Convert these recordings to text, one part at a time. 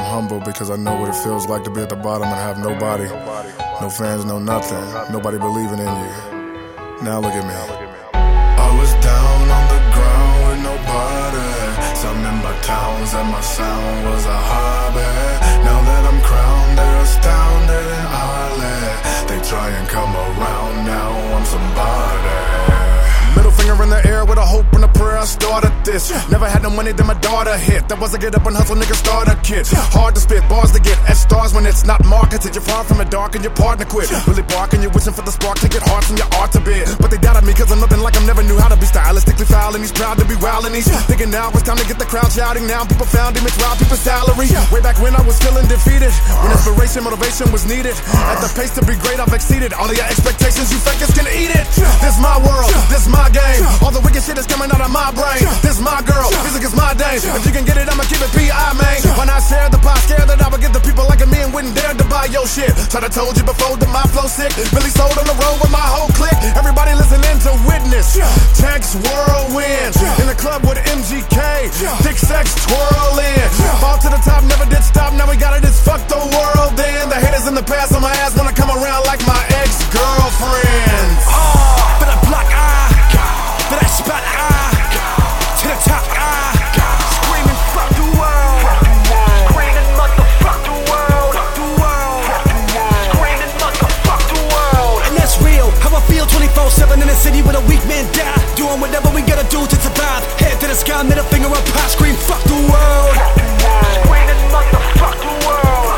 humble because I know what it feels like to be at the bottom and have nobody. No fans, no nothing. Nobody believing in you. Now look at me. I was down on the ground with nobody. Some in my towns and my sound was a hobby. Now that I'm crowned, they're astounded and oddly. They try and come around, now I'm somebody. Middle finger in the air with a hope and a prayer, I started this. Never had no money, then my daughter hit. That was a get up and hustle, nigga, start a kid. Hard to spit, bars to get, at stars when it's not marketed. You're far from the dark and your partner quit. Really barking, you're wishing for the spark to get hard from your art to bid. But they doubted me cause I'm nothing like I never knew how to be stylistically foul. And he's proud to be wildin', he's thinking now it's time to get the crowd shouting. Now people found him, it's wild people's salary. Way back when I was feeling defeated, when inspiration, motivation was needed. At the pace to be great, I've exceeded all of your expectations, you fakers can eat it. This my world, this my game. All the wicked shit is coming out of my brain. This my girl, music is my day. If you can get it, I'ma keep it P.I. man. When I share the pie, scared that I would get the people like me and wouldn't dare to buy your shit. Should've told you before that my flow sick. Really sold on the road with my whole clique. Everybody listening to witness. Tanks whirlwind in the club with MGK. Dick sex twirling. Fall to the top, never did stop. Now we got it, it's fuck the world. Then the haters in the past on my ass wanna come around like my ex-girlfriends. For the block, for that spot, to the top, screaming fuck the world, screaming motherfuck the world, screaming motherfuck the world. And that's real, how I feel 24/7 in the city with a weak man die. Doing whatever we gotta do to survive. Head to the sky, middle finger up high, scream fuck the world, screaming motherfuck the world,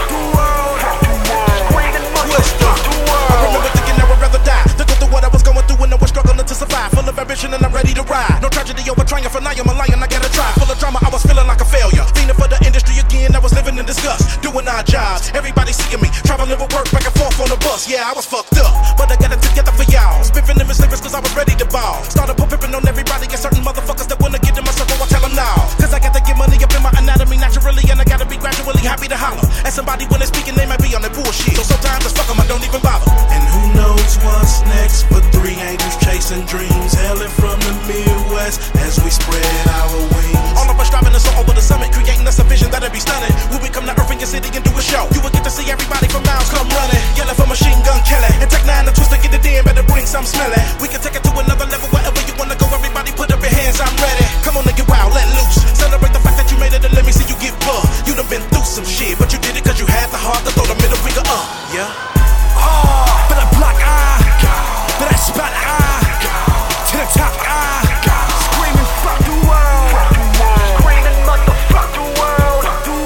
screaming motherfuck the world. I remember thinking I would rather die than go through what I was going through and I was struggling to survive. Full of ambition and I'm ready to ride. No tragedy over trying for now, I'm a lion, I gotta try. Full of drama, I was feeling like a failure. Fiending for the industry again, I was living in disgust. Doing odd jobs, everybody seeing me. Traveling with work back and forth on the bus. Yeah, I was fucked up, but I got it together for y'all. Spiffing them as lyrics cause I was ready to ball. Started pimping on everybody and certain motherfuckers that wanna get in my circle, I tell them now. Cause I got to get money up in my anatomy naturally, and I gotta be gradually happy to holler at somebody when they're speaking, they might be on their bullshit. So sometimes just fuck them, I don't even bother. And who knows what's next, but three angels chasing dreams, hailing from the Midwest as we spread our wings. All of us driving us all over the summit, creating us a vision that'll be stunning. When we come to Earth in your city and do a show, you will get to see everybody from miles come running, yelling for Machine Gun Kelly. And Tech 9 to twist to get it in, better bring some smelling. We can take it to another level wherever you wanna go. Everybody put up your hands, I'm ready. Come on and get wild, let loose. Celebrate the fact that you made it and let me see you get bugged. You done been through some shit, but you did it cause you had the heart to throw the middle finger up. Yeah. For the block, for that spot, to the top, screaming fuck the world, screaming motherfuck the world,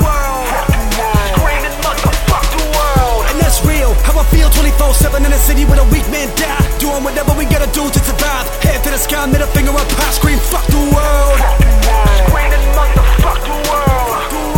screaming motherfuck the world. And that's real, how I feel 24/7 in the city with a weak man die. Doing whatever we gotta do to survive. Head to the sky, middle finger up high, scream fuck the world, screaming motherfuck the world,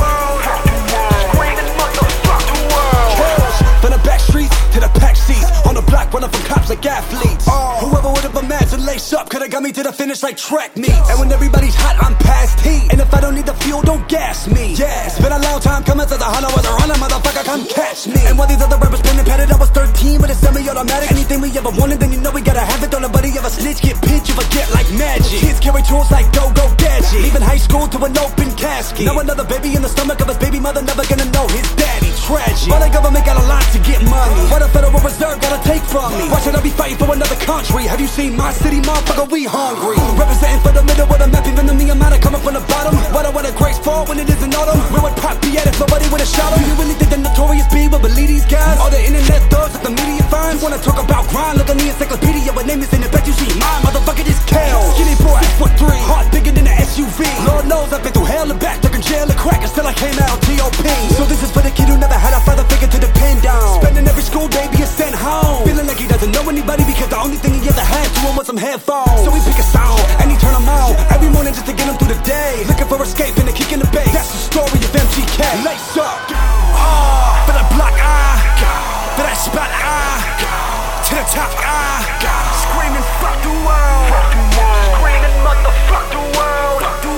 screaming motherfuck the world. From the back streets to the pack seats, on the block running from cops like athletes. Whoever would have imagined lace up could've got me to the finish like track meets. And when everybody's hot, I'm past heat. And if I don't need the fuel, don't gas me. Yeah, it's been a long time coming since the hunter was a runner, motherfucker, come catch me. And while these other rappers been patted, I was 13, but it's semi-automatic. Anything we ever wanted, then you know we gotta have it. Don't nobody ever snitch, get pinched, you forget like magic. Kids carry tools like go-go gadget, leaving high school to an open casket. Now another baby in the stomach of his baby mother, never gonna know his daddy. Tragic. But the government got a lot to get money. What the Federal Reserve gotta take from me? Why should I be fighting for another country? Have you seen my city, motherfucker? We hungry. Representing for the middle with a map, even though me amount of coming from the bottom. What I want a grace for when it isn't autumn. Where would Pop be at if nobody would've shot him? Do you really think the Notorious B would believe these guys? All the internet thugs that the media finds. Wanna talk about grind? Look on the encyclopedia. What name is in it? Bet you see mine, motherfucker. Just Kel. Skinny boy, 6'3", heart bigger than an SUV. Lord knows I've been through hell and back, stuck in jail and crack, and still I came out T.O.P. So this is for the kid who never had a father figure to depend on. Spending every school day being sent home, feeling like he doesn't know anybody because the only thing he ever had to him was some headphones. So he pick a song and he turn them on every morning just to get him through the day. Looking for escape and a kick in the bass. That's the story of MGK. Lace up, for the block, for that spot, to the top, screaming fuck the world, screaming motherfuck the world,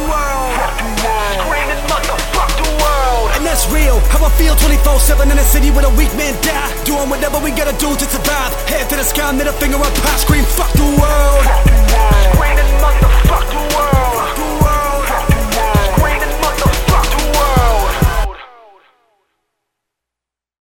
screaming motherfuck the world. And that's real, how I feel 24/7 in the city with a weak man die. Doing whatever we gotta do to survive. Head to the sky, middle finger up high, scream fuck the world, screaming